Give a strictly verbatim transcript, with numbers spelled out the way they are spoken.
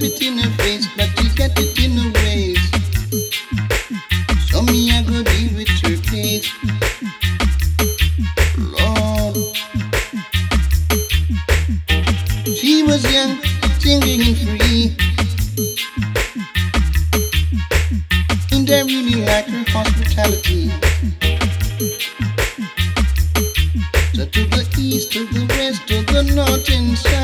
slap it in her face, but she got it in her waist. So me I go deal with her case. Lord, she was young, single and free, and I really like her hospitality. So to the east, to the west, to the north and south,